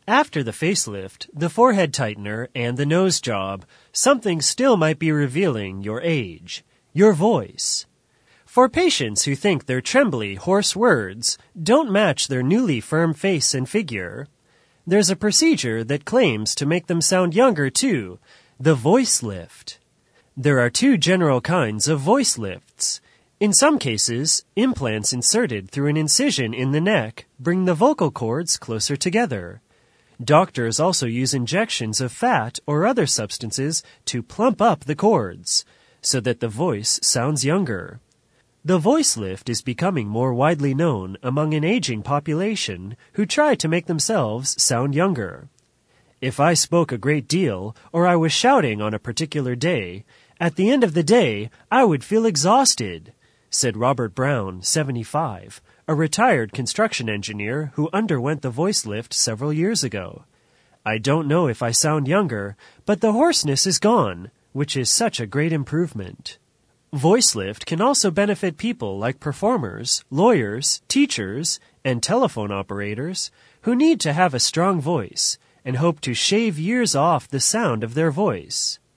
After the facelift, the forehead tightener, and the nose job, something still might be revealing your age, your voice. For patients who think their trembly, hoarse words don't match their newly firm face and figure, there's a procedure that claims to make them sound younger too, the voice lift. There are two general kinds of voice lifts. In some cases, implants inserted through an incision in the neck bring the vocal cords closer together. Doctors also use injections of fat or other substances to plump up the cords, so that the voice sounds younger. The voice lift is becoming more widely known among an aging population who try to make themselves sound younger. If I spoke a great deal or I was shouting on a particular day, at the end of the day I would feel exhausted, said Robert Brown, 75, a retired construction engineer who underwent the voice lift several years ago. I don't know if I sound younger, but the hoarseness is gone, which is such a great improvement. Voice lift can also benefit people like performers, lawyers, teachers, and telephone operators who need to have a strong voice and hope to shave years off the sound of their voice.